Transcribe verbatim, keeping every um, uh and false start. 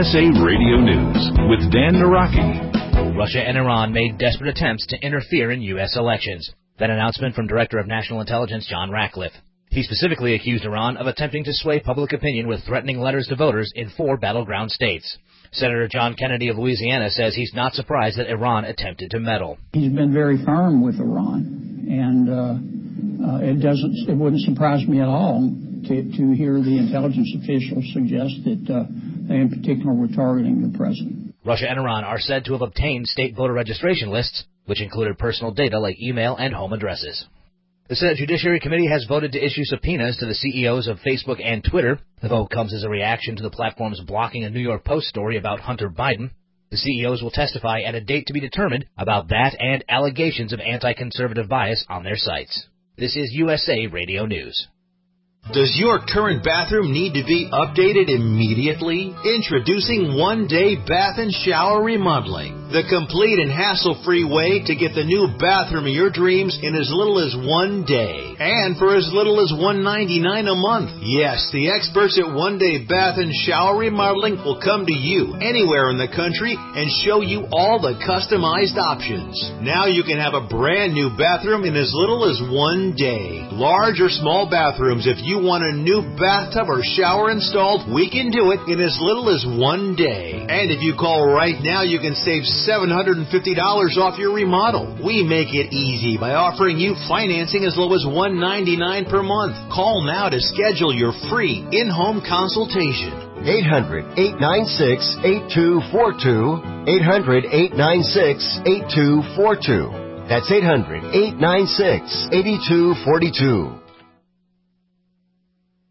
S A Radio News with Dan Naraki. Russia and Iran made desperate attempts to interfere in U S elections. That announcement from Director of National Intelligence John Ratcliffe. He specifically accused Iran of attempting to sway public opinion with threatening letters to voters in four battleground states. Senator John Kennedy of Louisiana says he's not surprised that Iran attempted to meddle. He's been very firm with Iran, and uh, uh, it doesn't, it wouldn't surprise me at all to, to hear the intelligence officials suggest that uh, they in particular were targeting the president. Russia and Iran are said to have obtained state voter registration lists, which included personal data like email and home addresses. The Senate Judiciary Committee has voted to issue subpoenas to the C E Os of Facebook and Twitter. The vote comes as a reaction to the platforms blocking a New York Post story about Hunter Biden. The C E Os will testify at a date to be determined about that and allegations of anti-conservative bias on their sites. This is U S A Radio News. Does your current bathroom need to be updated immediately? Introducing One Day Bath and Shower Remodeling, the complete and hassle-free way to get the new bathroom of your dreams in as little as one day, and for as little as one hundred ninety-nine dollars a month. Yes, the experts at One Day Bath and Shower Remodeling will come to you anywhere in the country and show you all the customized options. Now you can have a brand new bathroom in as little as one day. Large or small bathrooms, if you You want a new bathtub or shower installed, we can do it in as little as one day. And if you call right now, you can save seven hundred fifty dollars off your remodel. We make it easy by offering you financing as low as one hundred ninety-nine dollars per month. Call now to schedule your free in-home consultation. eight hundred, eight nine six, eight two four two. eight hundred, eight nine six, eight two four two. That's eight hundred, eight nine six, eight two four two.